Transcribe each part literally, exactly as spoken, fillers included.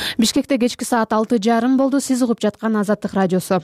Бишкекте кечки саат алты жарым болду. Сиз угуп жаткан Азаттык радиосу.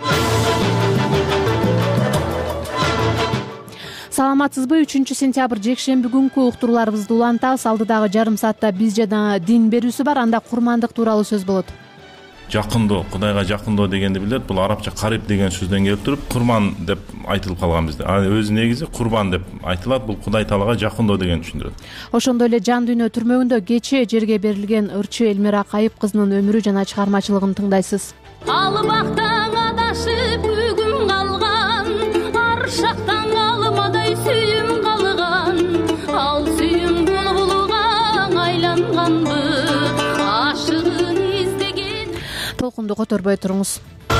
Саламатсызбы? үчүнчү сентябрь жекшемби күнкү уктурууларыбызды улантабыз. Алдыдагы жарым саатта биз жана дин берүүсү бар. Анда курмандык тууралуу сөз болот. Жакындоо, Кудайга жакындоо дегенди билет. Бул арабча карип деген сөздөн келип туруп, курман деп айтылып калган бизде. А өзү негизи курбан деп айтылат. Бул Кудай Таалага жакындоо деген түшүндүрөт. Ошондой эле жан дүйнө түрмөгүндө кечээ жерге берилген ырчы Элмира Кайып кызынын өмүрү жана чыгармачылыгын тыңдайсыз. Албактан адашып бүгүн калган, аршактан алмадай сүйүм калган, ал сүйүм булбулга айланганбы, ашыгын издеген. Толкунду которбой туруңуз.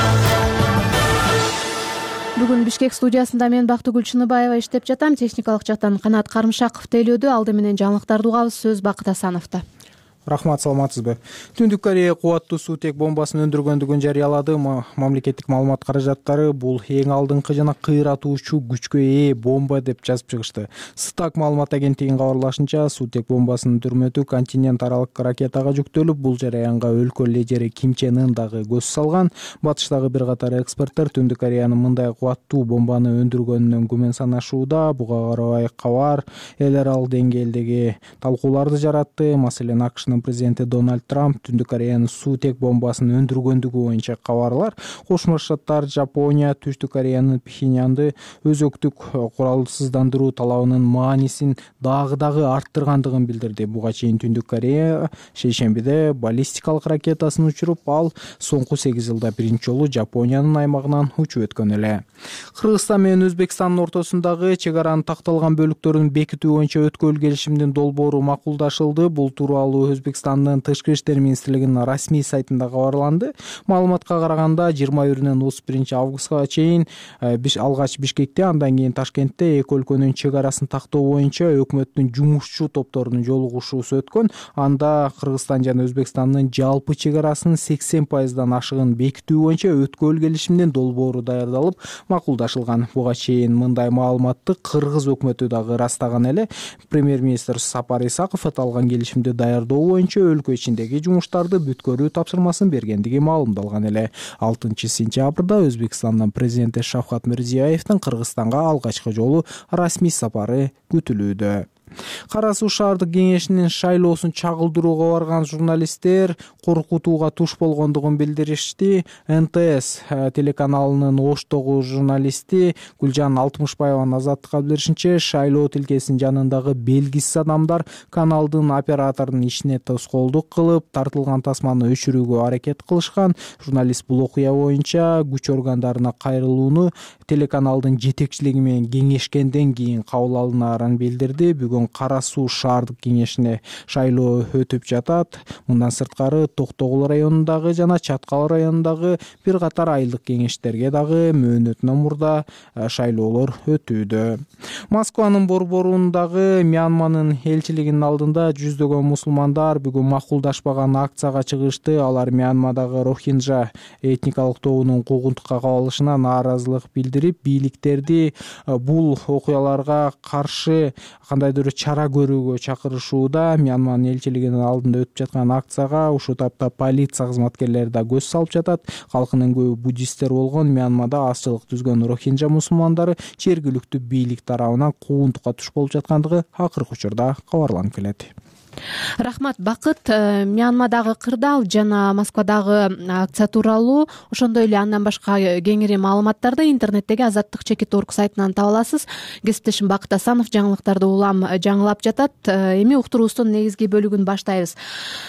Бүгүн Бишкек студиясында мен Бактыгүл Чыныбаева иштеп жатам. Техникалык жактан Канат Карымшаков тейлөөдө. Алды менен жаңылыктарды угабыз. Сөз Бакыт Асановдо. Рахмат, саламатсызбы? Түндүк Корея кубаттуу суутек бомбасын өндүргөндүгүн жарыялады. Мамлекеттик маалымат каражаттары бул эң алдыңкы жана кыйратуучу күчкө ээ бомба деп жазып чыгышты. Стак маалымат агенттигинин кабарлашынча, суутек бомбасынын түрмөтү континент аралык ракетага жүктөлүп, бул жараянга өлкө лидери Ким Чен Ын дагы көз салган. Батыштагы бир катар эксперттер Түндүк Кореянын мындай кубаттуу бомбаны өндүргөнүнөн күмөн санашууда. Буга карабай кабар эл аралык деңгээлдеги талкууларды жаратты. Маселен, АКШнын президенти Дональд Трамп Түндүк Кореянын суутек бомбасын өндүргөндүгү боюнча кабарлар. Кошмо Штаттар, Жапония Түштүк Кореянын Пхеньянды өзөктүк куралсыздандыруу талабынын маанисин дагы-дагы арттыргандыгын билдирди. Буга чейин Түндүк Корея шейшембиде баллистикалык ракетасын учуруп, ал соңку сегиз жылда биринчи жолу Жапониянын аймагынан учуп өткөн эле. Кыргызстан менен Өзбекстандын ортосундагы чек аранын такталган бөлүктөрүн бекитүү боюнча өткөл келишимдин долбоору макулдашылды. Бул тууралуу Өзбекстандын Тышкы иштер министрлигинин расмий сайтында кабарланды. Маалыматка караганда жыйырма биринен отуз биринчи августка чейин биш алгач Бишкекте, андан кийин Ташкентте эки өлкөнүн чек арасын тактоо боюнча өкмөттүн жумушчу топторунун жолугушуусу өткөн. Анда Кыргызстан жана Өзбекстандын жалпы чек арасынын сексен пайыздан ашыгын бекитүү боюнча өткөл келишимдин долбоору даярдалып макулдашылган. Буга чейин мындай маалыматты Кыргыз өкмөтү дагы ырастаган эле. Премьер-министр Сапар Исаков аталган келишимди даярдоо боюнча өлкө ичиндеги жумуштарды бүткөрүү тапшырмасын бергендиги маалымдалган эле. алтынчы сентябрда Өзбекстандын президенти Шавкат Мирзиёевдин Кыргызстанга алгачкы жолу расмий сапары күтүлүүдө. Кара Суу шаардык кеңешинин шайлоосун чагылдырууга барган журналисттер коркутууга туш болгондугун билдиришти. эн тэ эс телеканалынын Оштогу журналисти Гүлжан Алтымышбаеванын Азаттыкка билдиришинче, шайлоо тилкесинин жанындагы белгисиз адамдар каналдын операторунун ишине тоскоолдук кылып, тартылган тасманы өчүрүүгө аракет кылышкан. Журналист бул окуя боюнча күч органдарына кайрылууну телеканалдын жетекчилиги менен кеңешкенден кийин кабыл алынаарын билдирди. Бүгүн Кара Суу шаардык кеңешине шайлоо өтүп жатат. Мындан сырткары Токтогул районундагы жана Чаткал районундагы бир катар айылдык кеңештерге дагы мөөнөтүнөн мурда шайлоолор өтүүдө. Москванын борборундагы Мьянманын элчилигинин алдында жүздөгөн мусулмандар бүгүн макулдашпаган акцияга чыгышты. Алар Мьянмадагы Рохинджа этникалык тобунун куугунтукка кабылышына нааразылык билдирип, бийликтерди бул окуяларга каршы кандайдыр чара көрүүгө чакырышууда. Мьянманын элчилигинин алдында өтүп жаткан акцияга ушул тапта полиция кызматкерлери да көз салып жатат. Калкынын көбү буддисттер болгон Мьянмада азчылык түзгөн Рохинджа мусулмандары жергиликтүү бийлик тарабынан куугунтукка туш болуп жаткандыгы акыркы учурда кабарланып келет. Рахмат, Бакыт. Мьянмадагы кырдаал жана Москвадагы акция тууралуу, ошондой эле андан башка кеңири маалыматтарды интернеттеги Азаттык чекит орг сайтынан таба аласыз. Кесиптешим Бакыт Асанов жаңылыктарды улам жаңылап жатат. Эми уктуруубуздун негизги бөлүгүн баштайбыз.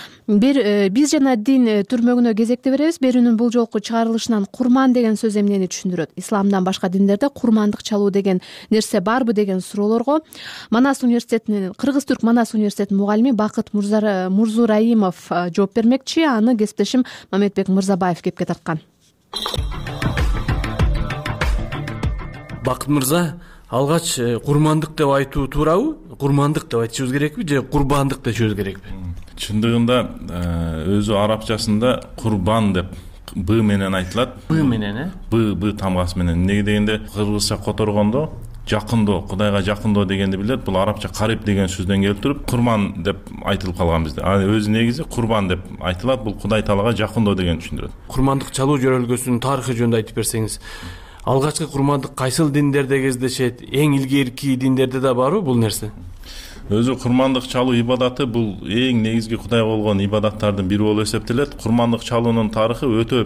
Бир биз жана дин түрмөгүнө кезекте беребиз. Берүүнүн бул жолку чыгарылышынан курман деген сөз эмнени түшүндүрөт? Исламдан башка диндерде курмандык чалуу деген нерсе барбы деген суроолорго Манас университетинин Кыргыз-Түрк Манас университетинин мугалими Бакыт Мурзураимов жооп бермекчи. Аны кесиптешим Мамедбек Мырзабаев кепке тарткан. Бакыт мырза, алгач курмандык деп айтуу туурабы? Курмандык деп айтышыбыз керекпи же курбандык дешибиз керекпи? Чындыгында өзү арабчасында курбан деп б менен айтылат. Б менен, э? Б б тамгасы менен. Эмнеге дегенде кыргызча которгондо жакындоо, Кудайга жакындоо дегенди билет. Бул арабча кариб деген сөздөн келип туруп, курман деп айтылып калган бизде. А өзү негизи курбан деп айтылат. Бул Кудай Таалага жакындоо дегенди түшүндүрөт. Курмандык чалуу жөрөлгөсүнүн тарыхы жөнүндө айтып берсеңиз. Алгачкы курмандык кайсыл диндерде кездешет? Эң илгерки диндерде да барбы бул нерсе? Өзү курмандык чалуу ибадаты бул эң негизги Кудайга болгон ибадаттардын бири болуп эсептелет. Курмандык чалуунун тарыхы өтө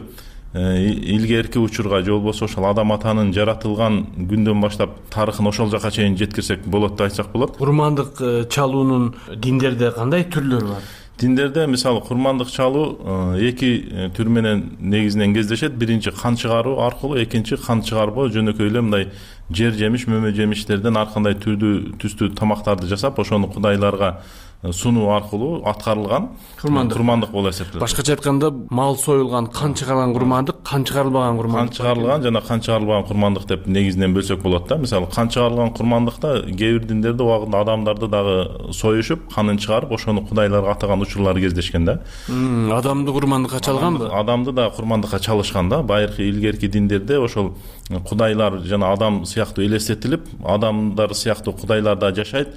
илгерки учурга, же болбосо ошол адам атанын жаратылган күндөн баштап тарыхын ошол жака чейин жеткирсек болот деп айтсак болот. Курмандык чалуунун диндерде кандай түрлөрү бар? Диндерде мисалы курмандык чалуу эки түр менен негизинен кездешет. Биринчи кан чыгаруу аркылуу, экинчи кан чыгарбоо жөнөкөй эле мындай жер жемиш, мөмө жемиштерден ар кандай түрдүү түстүү тамактарды жасап, ошону кудайларга сунуу аркылуу аткарылган курмандык курмандык болуп эсептелет. Башкача айтканда, мал союлган, кан чыгарылган курмандык, кан чыгарылбаган курмандык. Кан чыгарылган жана кан чыгарылбаган курмандык деп негизинен бөлсөк болот да. Мисалы кан чыгарылган курмандыкта кээ бир диндерде убагында адамдарды дагы союшуп, канын чыгарып, ошону кудайларга атаган учурлар кездешкен да. Адамды курмандыкка чалганбы? Адамды да курмандыкка чалышкан да. Байыркы илгерки диндерде ошол кудайлар жана адам сыяктуу элестетилип, адамдар сыяктуу кудайлар да жашайт.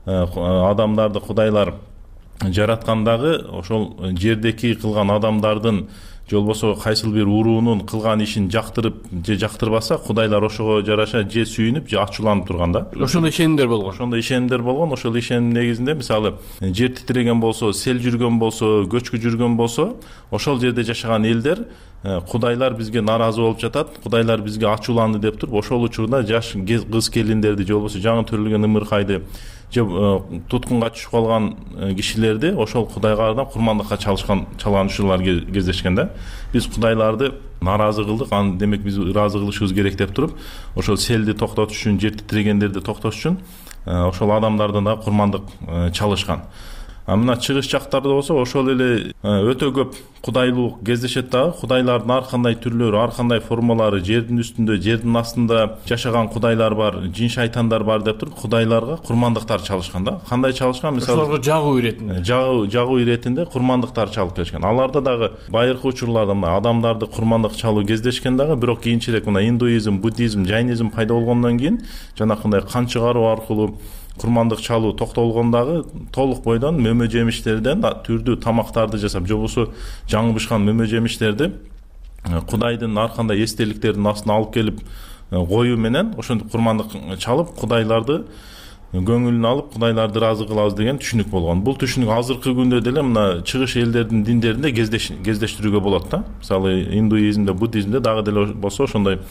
Адамдарды кудайлар жараткандагы ошол жердеки кылган адамдардын же болбосо кайсыл бир уруунун кылган ишин жактырып же жактырбаса, кудайлар ошого жараша же сүйүнүп же ачууланып турган да. Ошондой ишенимдер болгон. Ошондой ишенимдер болгон. Ошол ишеним негизинде мисалы жер титиреген болсо, сел жүргөн болсо, көчкү жүргөн болсо, ошол жерде жашаган элдер кудайлар бизге наразы болуп жатат, кудайлар бизге ачууланды деп туруп, ошол учурда жаш кыз келиндерди же болбосо жаңы төрөлгөн ымыркайды же туткунга түшүп калган кишилерди ошол кудайга ардам курмандыкка чалышкан чалган учурлар кездешкен да. Биз кудайларды наразы кылдык, аны демек биз ыраазы кылышыбыз керек деп туруп, ошол селди токтотуш үчүн, жер титирегендерди токтотуш үчүн ошол адамдардан да курмандык чалышкан. А мына чыгыш жактарда болсо ошол эле өтө көп кудайлуулук кездешет дагы. Кудайлардын ар кандай түрлөрү, ар кандай формалары, жердин үстүндө, жердин астында жашаган кудайлар бар, жин шайтандар бар деп туруп, кудайларга курмандыктар чалышкан да. Кандай чалышкан? Мисалы ошолорго жагуу иретинде. Жагуу жагуу иретинде курмандыктар чалып келишкен. Аларда дагы байыркы учурларда мына адамдарды курмандык чалуу кездешкен дагы, бирок кийинчерээк мына индуизм, буддизм, жайнизм пайда болгондон кийин жанакындай кан чыгаруу аркылуу курмандык чалуу токтолгондагы толук бойдон мөмө жемиштерден түрдүү тамактарды жасап, же болбосо жаңы бышкан мөмө жемиштерди кудайдын ар кандай эстеликтердин астына алып келип коюу менен ошентип курмандык чалып, кудайларды көңүлүн алып, кудайларды ыраазы кылабыз деген түшүнүк болгон. Бул түшүнүк азыркы күндө деле мына чыгыш элдердин диндеринде кездештирүүгө болот да. Мисалы индуизмде, буддизмде дагы деле болсо ошондой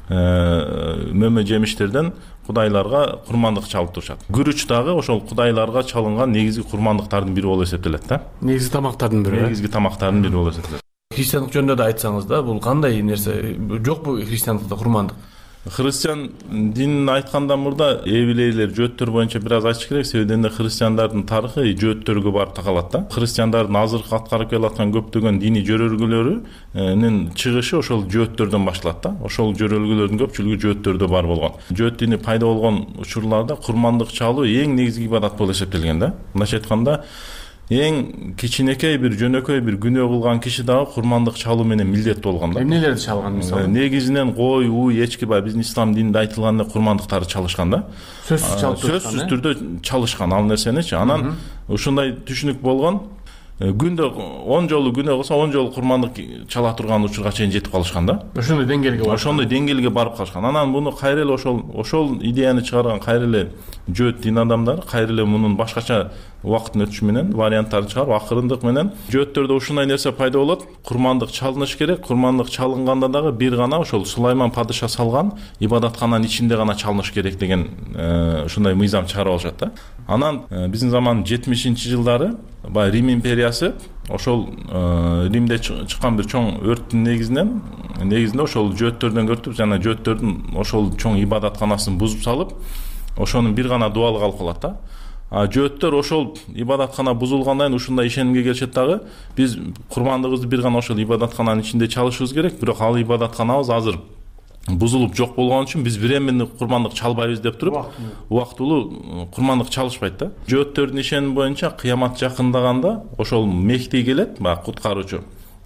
мөмө жемиштерден кудайларга курмандык чалып турушат. Күрүч дагы ошол кудайларга чалынган негизги курмандыктардын бири болуп эсептелет да. Негизги тамактардын бири. Негизги тамактардын бири болуп эсептелет. Христиандык жөнүндө да айтсаңыз да, бул кандай нерсе? Жокпу христиандыкта курмандык? Христиан динин айткандан мурда эбилейлер, жөөттөр боюнча бир аз айтыш керек. Себебинде христиандардын тарыхы жөөттөргө барып такалат да. Христиандардын азыркы аткарып келаткан көптөгөн диний жөрөлгөлөрүнүн чыгышы ошол жөөттөрдөн башталат да. Ошол жөрөлгөлөрдүн көпчүлүгү жөөттөрдө бар болгон. Жөөт дини пайда болгон учурларда курмандык чалуу эң негизги ибадат болуп эсептелген да. Мындайча айтканда, эң кичинекей бир жөнөкөй бир күнөө кылган киши дагы курмандык чалуу менен милдеттүү болгон да. Эмнелерди чалган мисалы? Негизинен кой, уу, эчки, баягы биздин ислам дининде айтылган курмандыктарды чалышкан да. Сөзсүз чалып турган. Сөзсүз түрдө чалышкан ал нерсеничи. Анан ушундай түшүнүк болгон. Күндө он жолу күнөө кылса он жолу курмандык чала турган учурга чейин жетип калышкан да. Ошондой деңгээлге барып. Ошондой деңгээлге барып калышкан. Анан муну кайра эле ошол ошол идеяны чыгарган кайра эле жөөт дин адамдары кайра эле мунун башкача убакыттын өтүшү менен варианттарын чыгарып, акырындык менен жөөттөрдө ушундай нерсе пайда болот. Курмандык чалыныш керек. Курмандык чалынганда дагы бир гана ошол Сулайман падыша салган ибадаткананын ичинде гана чалыныш керек деген ушундай мыйзам чыгарып алышат да. Анан биздин замандын жетимишинчи жылдары баягы Рим империясы ошол Римде чыккан бир чоң өрттүн негизинен негизинде ошол жөөттөрдөн көрүп, жана жөөттөрдүн ошол чоң ибадатканасын бузуп салып, ошонун бир гана дуалы калып калат да. А жөөттөр ошол ибадаткана бузулгандан ушундай ишенимге келишет дагы, биз курмандыгыбызды бир гана ошол ибадаткананын ичинде чалышыбыз керек, бирок ал ибадатканабыз азыр бузулуп жок болгон үчүн биз биремени курмандык чалбайбыз деп туруп, убактылуу курмандык чалышпайт да. Жөөттөрдүн ишеними боюнча кыямат жакындаганда ошол Мехди келет, баягы куткаруучу.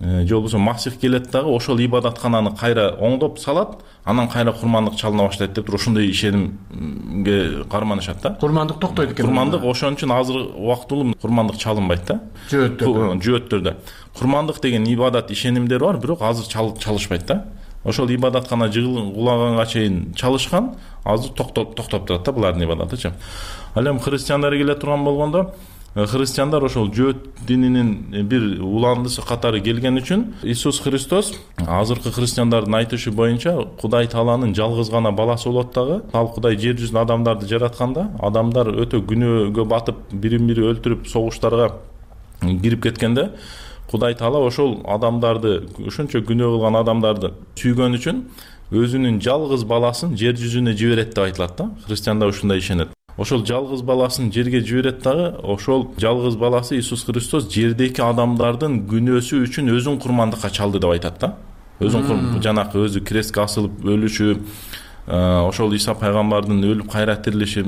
же болбосо масих келет дагы ошол ибадаткананы кайра оңдоп салат, анан кайра курмандык чалына баштайт деп туруп ошондой ишенимге карманышат да. Курмандык токтойт экен. Курмандык ошон үчүн азыр убактылуу курмандык чалынбайт да. Жөөттөрдө. Жөөттөрдө. Курмандык деген ибадат ишенимдер бар, бирок азыр чалышпайт да. Ошол ибадаткана жыгылаганга чейин чалышкан, азыр токтоп токтоп турат да булардын ибадатычы. Ал эми христиандар келе турган болгондо, христиандар ошол жөөт дининин бир уландысы катары келген үчүн Иисус Христос азыркы христиандардын айтышы боюнча Кудай Тааланын жалгыз гана баласы болот дагы. Ал Кудай жер жүзүнө адамдарды жаратканда, адамдар өтө күнөөгө батып, бирин-бири өлтүрүп, согуштарга кирип кеткенде, Кудай Таала ошол адамдарды, ушунча күнөө кылган адамдарды сүйгөн үчүн өзүнүн жалгыз баласын жер жүзүнө жиберет деп айтылат да. Христиандар ушундай ишенет. Ошол жалгыз баласын жерге жиберет дагы, ошол жалгыз баласы Иисус Христос жердеги адамдардын күнөөсү үчүн өзүн курмандыкка чалды деп айтат да. Өзүн жанакы өзү крестке асылып өлүшү, ошол Иса пайгамбардын өлүп кайра тирилиши,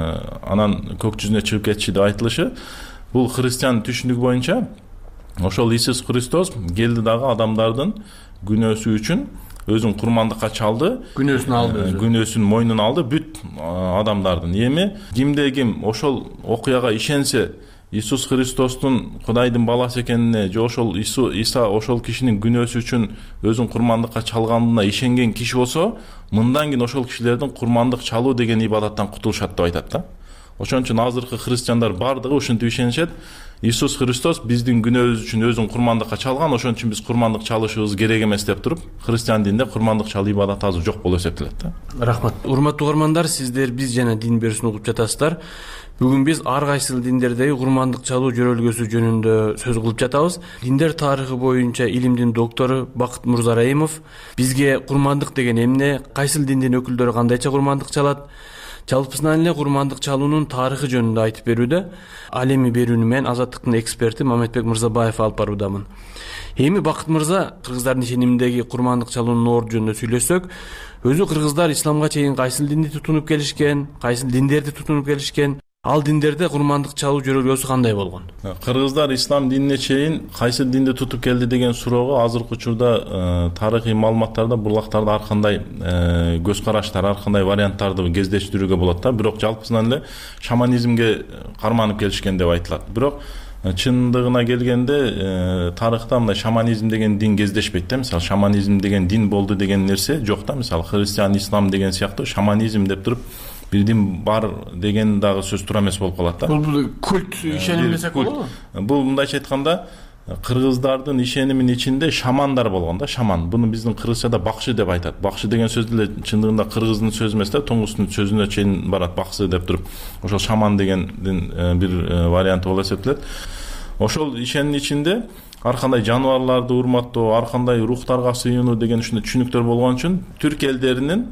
анан көк жүзүнө чыгып кетиши деп айтылышы, бул христиан түшүнүгү боюнча ошол Иисус Христос келди дагы адамдардын күнөөсү үчүн өзүн курмандыкка чалды, күнөөсүн алды, күнөөсүн мойнуна алды бүт адамдардын. Эми кимде ким ошол окуяга ишенсе, Иисус Христостун Кудайдын баласы экенине, же ошол Иса ошол кишинин күнөөсү үчүн өзүн курмандыкка чалганына ишенген киши болсо, мындан кийин ошол кишилердин курмандык чалуу деген ибадаттан кутулушат деп айтат да. Ошон үчүн азыркы христиандар бардыгы ушинтип ишенишет. Иисус Христос биздин күнөөбүз үчүн өзүн курмандыкка чалган, ошон үчүн биз курмандык чалышыбыз керек эмес деп туруп, христиан динде курмандык чалуу ибадаты азыр жок болуп эсептелет да. Рахмат. Урматтуу угармандар, сиздер биз жана дин берүүсүн угуп жатасыздар. Бүгүн биз ар кайсыл диндердеги курмандык чалуу жөрөлгөсү жөнүндө сөз кылып жатабыз. Диндер тарыхы боюнча илимдин доктору Бакыт Мурзараимов бизге курмандык деген эмне, кайсыл диндин өкүлдөрү кандайча курмандык чалат, жалпысынан эле курмандык чалуунун тарыхы жөнүндө айтып берүүдө. Ал эми берүүнү мен Азаттыктын эксперти Мамедбек Мырзабаев алып баруудамын. Эми Бакыт мырза, кыргыздардын ишениминдеги курмандык чалуунун орду жөнүндө сүйлөссөк, өзү кыргыздар исламга чейин кайсыл динди тутунуп келишкен, кайсыл диндерди тутунуп келишкен, ал диндерде курмандык чалуу жөрөлгөсү кандай болгон? Кыргыздар ислам динине чейин кайсы динди тутуп келди деген суроого азыркы учурда тарыхый маалыматтарда бурлактарда ар кандай көз караштар, ар кандай варианттарды кездештирүүгө болот да. Бирок жалпысынан эле шаманизмге карманып келишкен деп айтылат. Бирок чындыгына келгенде тарыхта мындай шаманизм деген дин кездешпейт да. Мисалы шаманизм деген дин болду деген нерсе жок да. Мисалы христиан, ислам деген сыяктуу шаманизм деп туруп бир дин бар деген дагы сөз туура эмес болуп калат да. Бул культ ишеним десек болобу? Бул мындайча айтканда кыргыздардын ишениминин ичинде шамандар болгон да, шаман. Буну биздин кыргызчада бакшы деп айтат. Бакшы деген сөз деле чындыгында кыргыздын сөзү эмес да, туңгустун сөзүнө чейин барат баксы деп туруп. Ошол шаман дегендин бир варианты болуп эсептелет. Ошол ишенин ичинде ар кандай жаныбарларды урматтоо, ар кандай рухтарга сыйынуу деген ушундай түшүнүктөр болгон үчүн түрк элдеринин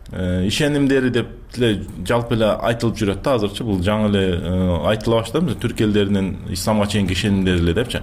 ишенимдери деп эле жалпы эле айтылып жүрөт да азырчы. Бул жаңы эле айтыла баштады, түрк элдеринин исламга чейинки ишенимдери эле депчи.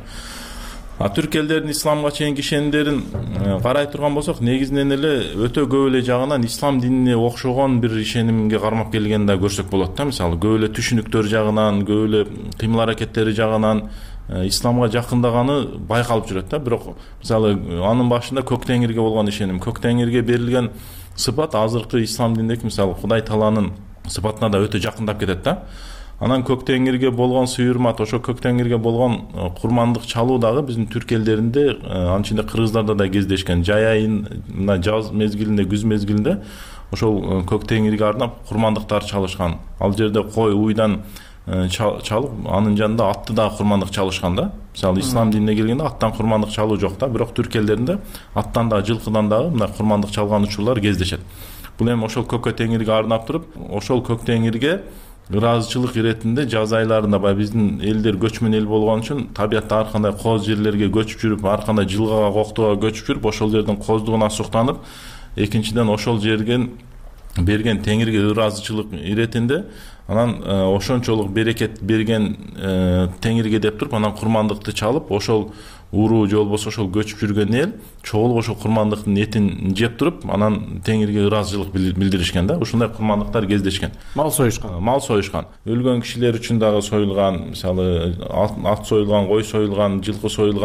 А түрк элдеринин исламга чейинки ишенимдерин карай турган болсок, негизинен эле өтө көп эле жагынан ислам динине окшогон бир ишенимге кармап келгенин да көрсөк болот да. Мисалы көп эле түшүнүктөр жагынан, көп эле кыймыл аракеттери жагынан исламга жакындаганы байкалып жүрөт да. Бирок мисалы анын башында көк теңирге болгон ишеним, көк теңирге берилген сыпат азыркы ислам диндеги мисалы Кудай Тааланын сыпатына да өтө жакындап кетет да. Анан көк теңирге болгон сыйырмат, ошо көк теңирге болгон курмандык чалуу дагы биздин түрк элдеринде, анын ичинде кыргыздарда да кездешкен. Жай айын, мына жаз мезгилинде, күз мезгилинде ошол көк теңирге арнап курмандыктар чалышкан. Ал жерде кой, уйдан чалып, анын жанында атты дагы курмандык чалышкан да. Мисалы ислам динине келгенде аттан курмандык чалуу жок да, бирок түрк элдеринде аттан да, жылкыдан дагы мына курмандык чалган учурлар кездешет. Бул эми ошол көк теңирге арнап туруп, ошол көк теңирге ыраазычылык иретинде жаз айларында баягы биздин элдер көчмөн эл болгон үчүн табиятта ар кандай коз жерлерге көчүп жүрүп, ар кандай жылгага, коктуга көчүп жүрүп, ошол жердин коздугуна суктанып, экинчиден ошол жерген берген теңирге ыраазычылык иретинде анан ошончолук берекет берген теңирге деп туруп, анан курмандыкты чалып, ошол уруу же болбосо ошол көчүп жүргөн эл чогулуп ошол курмандыктын этин жеп туруп, анан теңирге ыраазычылык билдиришкен да. Ушундай курмандыктар кездешкен. Мал союшкан. Мал союшкан. Өлгөн кишилер үчүн дагы союлган, мисалы ат союлган, кой союлган, жылкы союлган,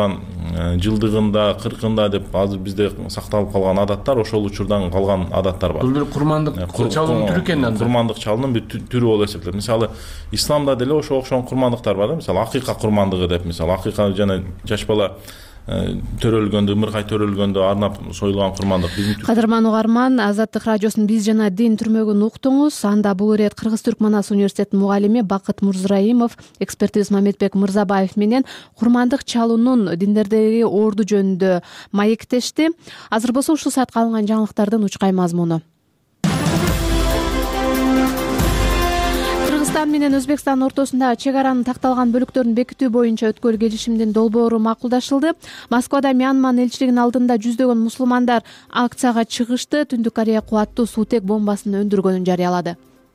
жылдыгында кыркында деп азыр бизде сакталып калган адаттар ошол учурдан калган адаттар бар. Бул бир курмандык чалуунун түрү экен анда. Курмандык чалуунун бир түрү болуп эсептелет. Мисалы исламда деле ошо окшогон курмандыктар бар да. Мисалы акыйка курмандыгы деп, мисалы акыйка жана жаш бала төрөлгөндө, ымыркай төрөлгөндө арнап союлган курмандык. Кадырман угарман, Азаттык радиосунун Биз жана дин түрмөгүн уктуңуз. Анда бул ирет Кыргыз-Түрк Манас университетинин мугалими Бакыт Мурзраимов, экспертибиз Мамедбек Мырзабаев менен курмандык чалуунун диндердеги орду жөнүндө маектешти. Азыр болсо ушул саатка алынган жаңылыктардын учкай мазмуну. Кыргызстан менен Өзбекстан ортосунда чек аранын такталган бөлүктөрүн бекитүү боюнча өткөр келишимдин долбоору макулдашылды. Москвада Мьянман элчилигинин алдында жүздөгөн мусулмандар акцияга чыгышты. Түндүк Корея кубаттуу суутек бомбасын өндүргөнүн жарыялады.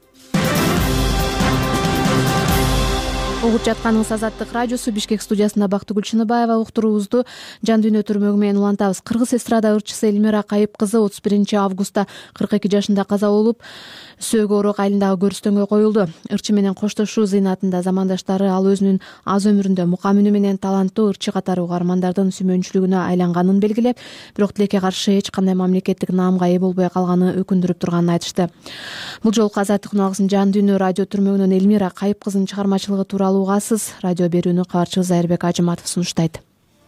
Угуп жатканыңыз Азаттык радиосу. Бишкек студиясында Бактыгүл Чыныбаева. Уктуруубузду жан дүйнө түрмөгү менен улантабыз. Кыргыз эстрада ырчысы Элмира Кайып кызы отуз биринчи августта кырк эки жашында каза болуп, Сөөгө Орок айылындагы көрүстөнгө коюлду. Ырчы менен коштошуу зыйнатында замандаштары ал өзүнүн аз өмүрүндө мукам үнү менен таланттуу ырчы катары угармандардын сүймөнчүлүгүнө айланганын белгилеп, бирок тилекке каршы эч кандай мамлекеттик наамга ээ болбой калганы өкүндүрүп турганын айтышты. Бул жолку Азаттык уналгысын жан дүйнө радио түрмөгүнөн Элмира Кайып кызынын чыгармачылыгы тууралуу угасыз. Радио берүүнү кабарчыбыз Айырбек Ажыматов сунуштайт.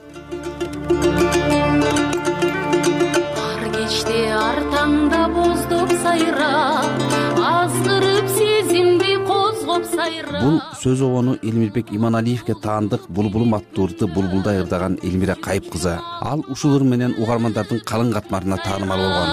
Ар кечте ар таңда боздоп сайрап, азгырып сезимди козгоп сайрап. Бул сөз обону Элмирбек Иманалиевге таандык Булбулум аттуу ырды булбулдай ырдаган Элмира Кайып кызы. Ал ушул ыр менен угармандардын калың катмарына таанымал болгон.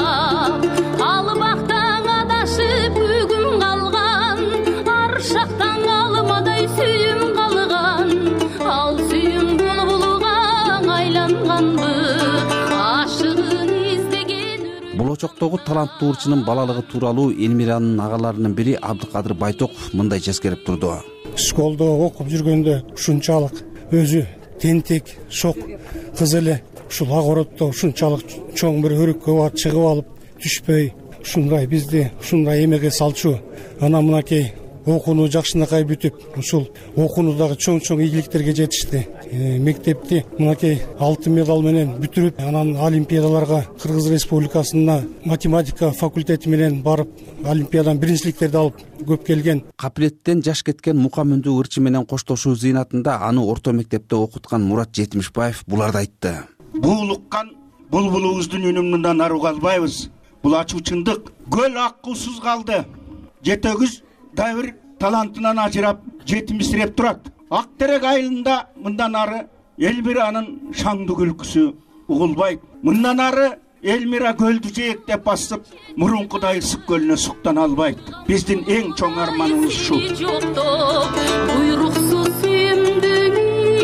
Албактан адашып бүгүн калган, аршактан алмадай сүйүм калган, ал сүйүм булбулуга айланганбы, ашыгын издеген. Болочоктогу таланттуу ырчынын балалыгы тууралуу Элмиранын агаларынын бири Абдыкадыр Байтоков мындай жескерип турду. Школдо окуп жүргөндө ушунчалык өзү тентек, шок кыз эле ушул ак оротто ушунчалык чоң бир өрүккө барып чыгып алып түшпөй, ушундай бизди ушундай эмеге салчу. Анан мынакей окууну жакшынакай бүтүп, ушул окуунудагы чоң-чоң ийгиликтерге жетишти. Мектепти мынакей алтын медал менен бүтүрүп, анан олимпиадаларга Кыргыз Республикасына математика факультети менен барып, олимпиадан биринчиликтерди алып көп келген. Капилеттен жаш кеткен мукам үндүү ырчы менен коштошуу зыйнатында аны орто мектепте окуткан Мурат Жетимишбаев буларды айтты. Бул уккан булбулубуздун үнүн мындан ары уга албайбыз. Бул ачуу чындык. Көл акылсыз калды. Жетегиз дайыр талантынан ажырап, жетимсиреп турат. Ак терек айылында мындан ары Элмиранын шаңдуу күлкүсү угулбайт. Мындан ары Элмира көлдү жээктеп басып, мурункудай ысык көлүнө суктана албайт. Биздин эң чоң арманыбыз ушу. Буйруксуз сүйүмдүн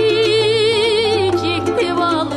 жектеп алып.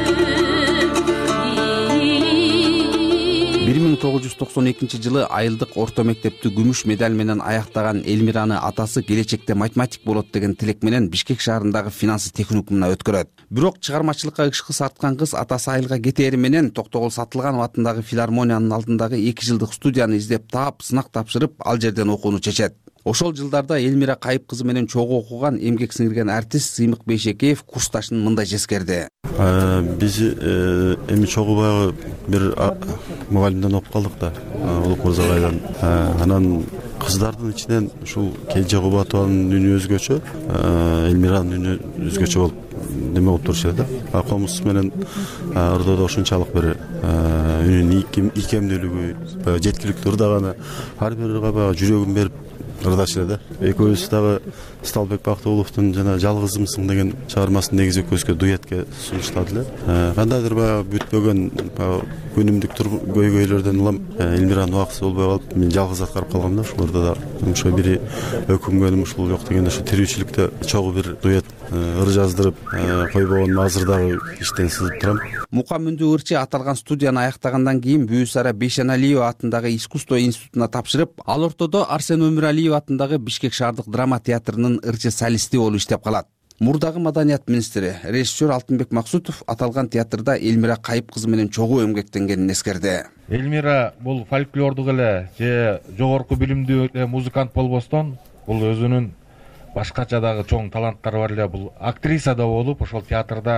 бир миң тогуз жүз токсон экинчи жылы айылдык орто мектепти күмүш медаль менен аяктаган Элмираны атасы келечекте математик болот деген тилек менен Бишкек шаарындагы финансы техникумуна өткөрөт. Бирок чыгармачылыкка ышкы сарткан кыз атасы айылга кетери менен Токтогул Сатылганов атындагы филармониянын алдындагы эки жылдык студияны издеп таап, сынак тапшырып, ал жерден окууну чечет. Ошол жылдарда Элмира Кайып кызы менен чогуу окуган, эмгек сиңирген артист Сыймык Бейшекеев курсташын мындай жескерди. Биз эми чогуу баягы бир мугалимден окуп калдык да, Улук Мырзагайдан. Анан кыздардын ичинен ушул Келже Кубатованын үнү өзгөчө, Элмиранын үнү өзгөчө болуп неме болуп турчу да. Комуз менен ырдоодо ушунчалык бир үнүнүн ийкемдүүлүгү, баягы жеткиликтүү ырдаганы, ар бир ырга баягы жүрөгүн берип ырдачу да. Экөөбүз дагы Сталбек Бактыгуловдун жана Жалгызымсың деген чыгармасын негизи экөөбүзгө дуэтке сунуштады эле. Кандайдыр баягы бүтпөгөн күнүмдүк көйгөйлөрдөн улам Элмиранын убактысы болбой калып, мен жалгыз аткарып калгам да. Ушуларда да ошо бири өкүнгөнүм ушул жок дегенде ошо тирүүчүлүктө чогуу бир дуэт ыр жаздырып койбогонум азыр дагы иштен сызып турам. Мукам үндүү ырчы аталган студияны аяктагандан кийин Бүүсара Бейшеналиева атындагы искусство институтуна тапшырып, ал ортодо Арсен Өмүралиев атындагы Бишкек шаардык драма театрынын ырчы солисти болуп иштеп калат. Мурдагы маданият министри, режиссер Алтынбек Максутов аталган театрда Элмира Кайып кызы менен чогуу эмгектенгенин эскерди. Элмира бул фольклордук эле же жогорку билимдүү музыкант болбостон, бул өзүнүн башкача дагы чоң таланттары бар эле. Бул актриса да болуп, ошол театрда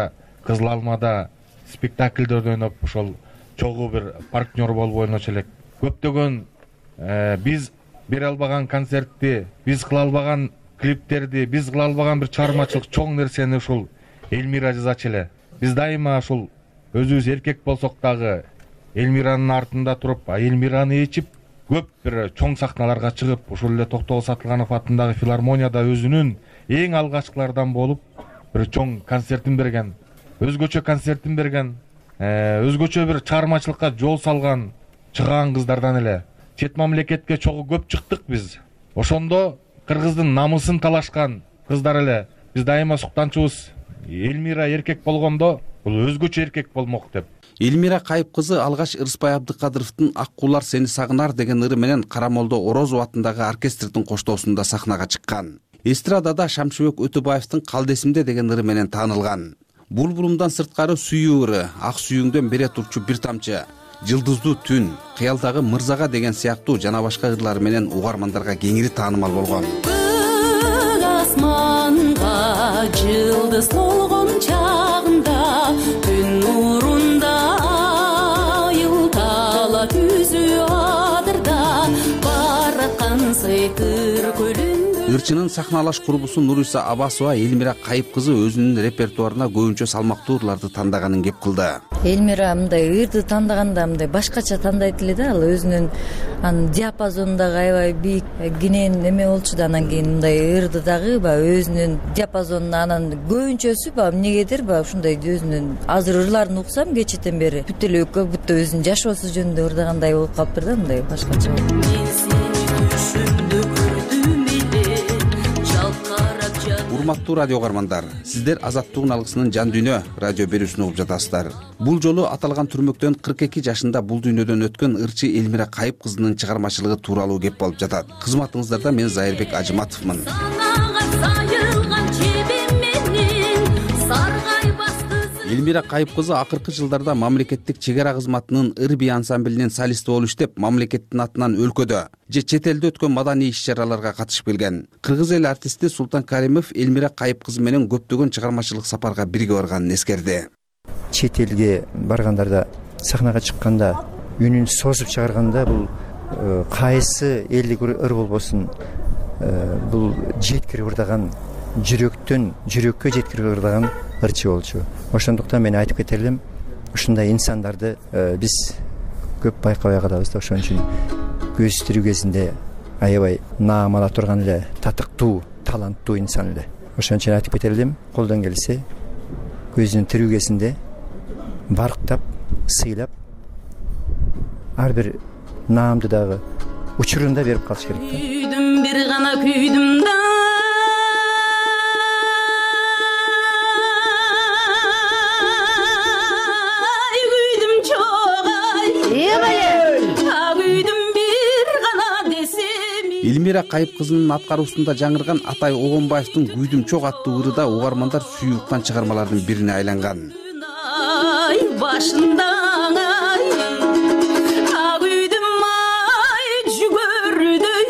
Кызыл Алмада спектакльдерде ойноп ошол чогуу бир партнер болуп ойночу элек. Көптөгөн биз бере албаган концертти, биз кыла албаган клиптерди, биз кыла албаган бир чыгармачылык чоң нерсени ушул Эльмира жазачу эле. Биз дайыма ушул өзүбүз эркек болсок дагы Эльмиранын артында туруп, Эльмираны ичип, көп бир чоң сахналарга чыгып, ушул эле Токтогул Сатылганов атындагы филармонияда өзүнүн эң алгачкылардан болуп, бир чоң концертин берген, өзгөчө концертин берген, өзгөчө бир чыгармачылыкка жол салган, чыган кыздардан эле. Чет мамлекетке чогуу көп чыктык биз. Ошондо кыргыздын намысын талашкан кыздар эле. Биз дайыма суктанчубуз. Эльмира эркек болгондо, бул өзгөчө эркек болмок деп. Эльмира Кайып кызы алгач Ырыспай Абдыкадыровдун Ак куулар сени сагынар деген ыры менен Карамолдо Орозов атындагы оркестрдин коштоосунда сахнага чыккан. Эстрадада Шамшыбек Өтөбаевдин Калдесимде деген ыры менен таанылган. Булбулумдан сырткары сүйүү ыры, Ак сүйүүңдөн бере турчу бир тамчы, Жылдыздуу түн, Кыялдагы мырзага деген сыяктуу жана башка ырлары менен угармандарга кеңири таанымал болгон. Көк асманга жылдыз толгон чагында, түн нурунда айылтала түзү адырда, бараткан сыйкыр көлүндө. Ырчынын сахналаш курбусу Нуриса Абасова Эльмира Кайып кызы өзүнүн репертуарына көбүнчө салмактуу ырларды тандаганын кеп кылды. Эльмира мындай ырды тандаганда мындай башкача тандайт эле да, ал өзүнүн анын диапазонундагы аябай бийик кенен эме болчу да, анан кийин мындай ырды дагы баягы өзүнүн диапазонуна, анан көбүнчөсү баягы эмнегедир баягы ушундай өзүнүн азыр ырларын уксам кечэтен бери бүт эле как будто өзүнүн жашоосу жөнүндө ырдагандай болуп калыптыр да, мындай башкача. Урматтуу радио угармандар, сиздер Азаттыгын алгысынын жан дүйнө радио берүүсүн угуп жатасыздар. Бул жолу аталган түрмөктөн кырк эки жашында бул дүйнөдөн өткөн ырчы Эльмира Кайып кызынын чыгармачылыгы тууралуу кеп болуп жатат. Кызматыңыздарда мен Зайырбек Ажыматовмун. Эльмира Кайып кызы акыркы жылдарда мамлекеттик чек ара кызматынын ыр би ансамблинин солисти болуп иштеп, мамлекеттин атынан өлкөдө же чет элде өткөн маданий иш-чараларга катышып келген. Кыргыз эл артисти Султан Каримов Эльмира Кайып кызы менен көптөгөн чыгармачылык сапарга бирге барганын эскерди. Чет элге баргандарда, сахнага чыкканда, үнүн созуп чыгарганда бул кайсы элдик ыр болбосун, бул жеткирип ырдаган, жүрөктөн жүрөккө жеткирип ырдаган ырчы болчу. Ошондуктан мен айтып кетер элем, ушундай инсандарды биз көп байкабай калабыз да, ошон үчүн көз тирүү кезинде аябай наам ала турган эле татыктуу, таланттуу инсан эле. Ошон үчүн айтып кетер элем, колдон келсе көзүнүн тирүү кезинде барктап, сыйлап, ар бир наамды дагы учурунда берип калыш керек да. Күйдүм бир гана күйдүм да, Эльмира Кайып кызынын аткаруусунда жаңырган Атай Огонбаевдин Күйдүм чок аттуу ырыда угармандар сүйүп уккан чыгармалардын бирине айланган. Башында күйдүм ай жүгөрдөй.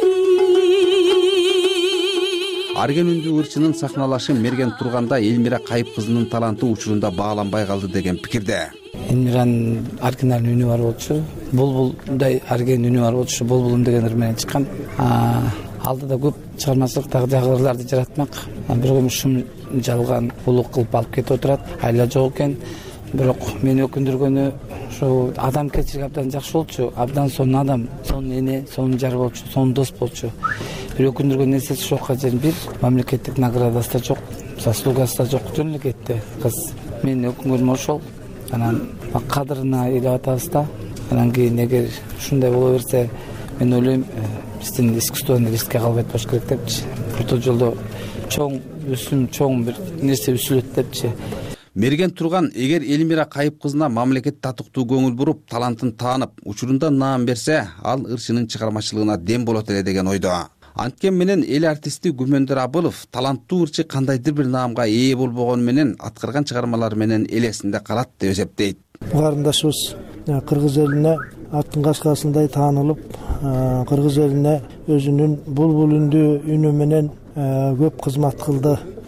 Арген үндүү ырчынын сахналашы мерген турганда Эльмира Кайып кызынын таланты учурунда бааланбай калды деген пикирде. Эльмиранын оригиналдуу үнү бар болчу. Булбулдай арген үнү бар болчу. Булбулум деген ыр менен чыккан. Алдыда көп чыгармачылыктагы жагы ырларды жаратмак. Бир кумушум жалган улук кылып алып кетип отурат. Айла жок экен. Бирок мени өкүндүргөнү ошо адам кечирик абдан жакшы болчу. Абдан сонун адам, сонун эне, сонун жар болчу, сонун дос болчу. Бир өкүндүргөн нерсеси ошол жер бир мамлекеттик наградасы да жок, заслугасы да жок, жөн эле кетти кыз. Менин өкүнгөнүм ошол. Анан кадырына элеп атабыз да. Анан кийин эгер ушундай боло берсе, мен ойлойм, биздин искусствону рискке калбайт болуш керек депчи. Бул жолдо чоң өсүм, чоң бир нерсе үсүлөт депчи. Мерген турган эгер Эльмира Кайып кызына мамлекет татыктуу көңүл буруп, талантын таанып, учурунда наам берсе, ал ырчынын чыгармачылыгына дем болот эле деген ойдо. Анткен менен эл артисти Гүмөндөр Абылов таланттуу ырчы кандайдыр бир наамга ээ болбогону менен аткарган чыгармалары менен эл эсинде калат деп эсептейт. Каарындашыбыз кыргыз элине аттын кашкасындай таанылып, кыргыз элине өзүнүн булбул үндүү үнү менен көп кызмат кылды.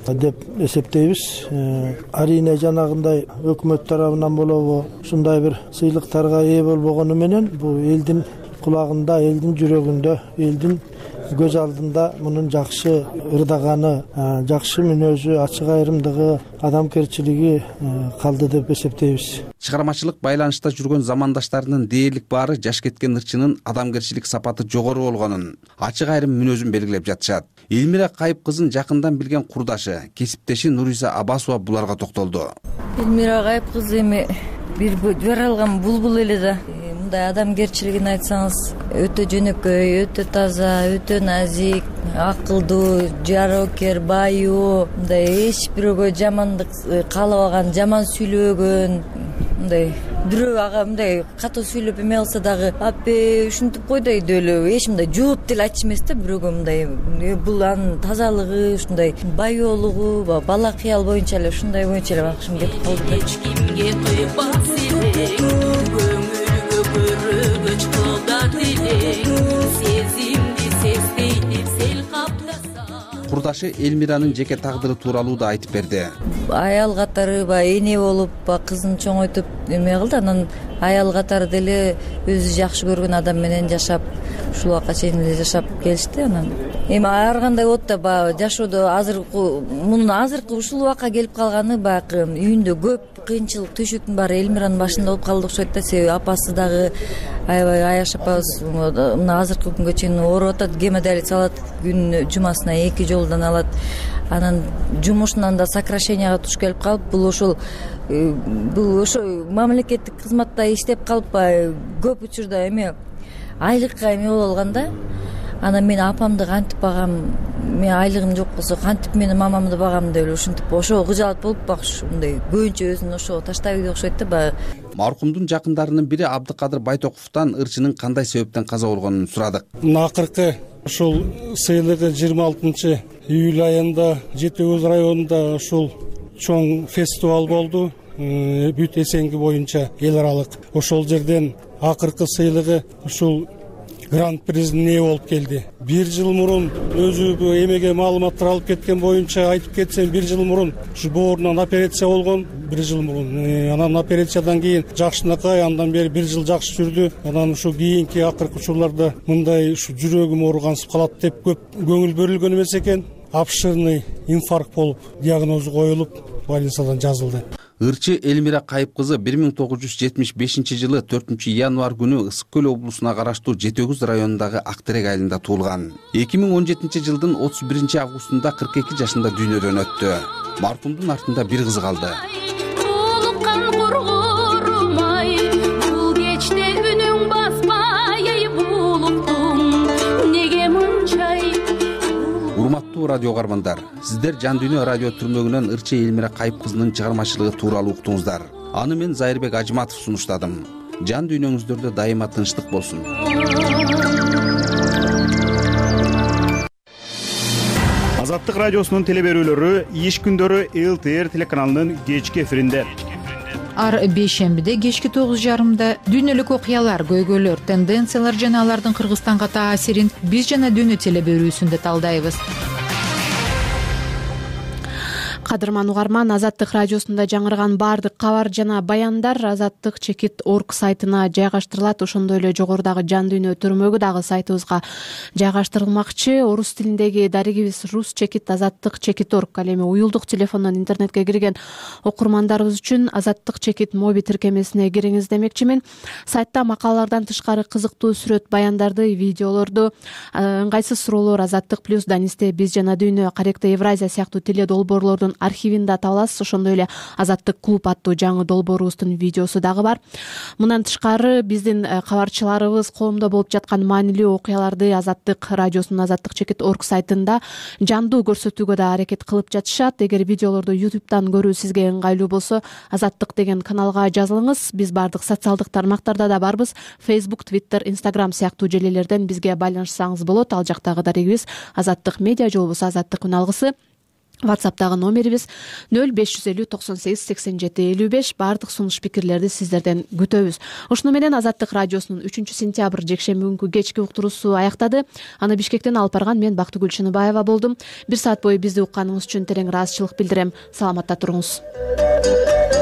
деп эсептейбиз. Арийне жанагындай өкмөт тарабынан болобу ушундай бир сыйлыктарга ээ болбогону менен бул элдин кулагында, элдин жүрөгүндө, элдин көз алдында мунун жакшы ырдаганы, жакшы мүнөзү, ачык айрымдыгы, адамгерчилиги калды деп эсептейбиз. Чыгармачылык байланышта жүргөн замандаштарынын дээрлик баары жаш кеткен ырчынын адамгерчилик сапаты жогору болгонун, ачык айрым мүнөзүн белгилеп жатышат. Элмира Кайып кызын жакындан билген курдашы, кесиптеши Нуриса Абасова буларга токтолду. Элмира Кайып кызы эми бир жаралган булбул эле да. Мындай адамгерчилигин айтсаңыз, өтө жөнөкөй, өтө таза, өтө назик, акылдуу, жарокер, байуу, мындай эч бирөөгө жамандык каалабаган, жаман сүйлөбөгөн, мындай бирөө ага мындай катуу сүйлөп эме кылса дагы апе ушинтип кой дейт эле, эч мындай жооп деле айтчу эмес да бирөөгө. Мындай бул анын тазалыгы, ушундай байоолугу, бала кыял боюнча эле ушундай боюнча эле бакышым кетип калды да. Эч кимге кыйбат силең, көңүлгө көрөгөч кылдат элең, сезимди сезбейт сел каптаса. Курдашы Элмиранын жеке тагдыры тууралуу да айтып берди. Аял катары баягы эне болуп, кызын чоңойтуп эме кылды, анан аял катары деле өзү жакшы көргөн адам менен жашап, ушул убакка чейин эле жашап келишти. Анан эми ар кандай болот да баягы жашоодо азыркы мунун азыркы ушул убакка келип калганы баягы үйүндө көп кыйынчылык, түйшүктүн баары Элмиранын башында болуп калды окшойт да. Себеби апасы дагы аябай Аяш апабыз мына азыркы күнгө чейин ооруп атат, гемодиализ алат, күн жумасына эки жолдон алат. Анан жумушунан да сокращенияга туш келип калып, бул ошол бул ошо мамлекеттик кызматта иштеп калып көп учурда эме айлыкка эме болуп алганда, анан мен апамды кантип багам, мен айлыгым жок болсо кантип менин мамамды багам деп эле ушинтип ошого кыжаалат болуп багыш, мындай көбүнчө өзүн ошого таштап ийди окшойт да баягы. Маркумдун жакындарынын бири Абдыкадыр Байтоковдон ырчынын кандай себептен каза болгонун сурадык. Мына акыркы ушул сыйлыгы жыйырма алтынчы июль айында Жети Көз районунда ушул чоң фестиваль болду. Бүт эсенги боюнча эл аралык. Ошол жерден акыркы сыйлыгы ушул гран-призине ээ болуп келди. Бир жыл мурун өзү эмеге маалыматтар алып кеткен боюнча айтып кетсем, бир жыл мурун ушу боорунан операция болгон, бир жыл мурун. Анан операциядан кийин жакшынакай, андан бери бир жыл жакшы жүрдү. Анан ушу кийинки акыркы учурларда мындай ушу жүрөгүм ооругансып калат деп көп көңүл бөлүнгөн эмес экен. Обширный инфаркт болуп диагнозу коюлуп, больницадан жазылды. Ырчы Элмира Кайып кызы бир миң тогуз жүз жетимиш бешинчи жылы төртүнчү январь күнү Ысык көл облусуна караштуу Жети Көз районундагы Актерек айылында туулган. эки миң он жетинчи жылдын отуз биринчи августунда кырк эки жашында дүйнөдөн өттү. Маркумдун артында бир кызы калды. Урматтуу радио угармандар, сиздер Жан Дүйнө радио түрмөгүнөн ырчы Элмира Кайып кызынын чыгармачылыгы тууралуу уктуңуздар. Аны мен Зайырбек Ажыматов сунуштадым. Жан дүйнөңүздөрдө дайыма тынчтык болсун. Азаттык радиосунун телеберүүлөрү иш күндөрү эл тэ эр телеканалынын кечки эфиринде. Ар бейшембиде кечки тогуз жарымда дүйнөлүк окуялар, көйгөйлөр, тенденциялар жана алардын Кыргызстанга таасирин биз жана дүйнө телеберүүсүндө талдайбыз. Кадырман угарман, Азаттык радиосунда жаңырган баардык кабар жана баяндар азаттык чекит орг сайтына жайгаштырылат. Ошондой эле жогорудагы Жан Дүйнө түрмөгү дагы сайтыбызга жайгаштырылмакчы. Орус тилиндеги дарегибиз рус чекит азаттык чекит орг. Ал эми уюлдук телефондон интернетке кирген окурмандарыбыз үчүн азаттык чекит моби тиркемесине кириңиз демекчимин. Сайтта макалалардан тышкары кызыктуу сүрөт баяндарды, видеолорду, ыңгайсыз суроолор, азаттык плюс, Данисте, биз жана дүйнө, Каректе Евразия сыяктуу теле долбоорлордун архивинде табыласыз. Ошондой эле азаттык клуб аттуу жаңы долбоорубуздун видеосу дагы бар. Мындан тышкары биздин кабарчыларыбыз коомдо болуп жаткан маанилүү окуяларды азаттык радиосунун азаттык чекит орг сайтында жандуу көрсөтүүгө да аракет кылып жатышат. Эгер видеолорду ютубтан көрүү сизге ыңгайлуу болсо, азаттык деген каналга жазылыңыз. Биз бардык социалдык тармактарда да барбыз. Facebook, Twitter, Instagram сыяктуу желелерден бизге байланышсаңыз болот. Ал жактагы дарегибиз азаттык медиа же болбосо азаттык үн алгысы. ватсаптагы номерибиз нөл беш жүз элүү токсон сегиз сексен жети элүү беш. Баардык сунуш пикирлерди сиздерден күтөбүз. Ушуну менен Азаттык радиосунун үчүнчү сентябрь жекшемби күнкү кечки уктуруусу аяктады. Аны Бишкектен алып барган мен Бактыгүл Чыныбаева болдум. Бир саат бою бизди укканыңыз үчүн терең ыраазычылык билдирем. Саламатта туруңуз.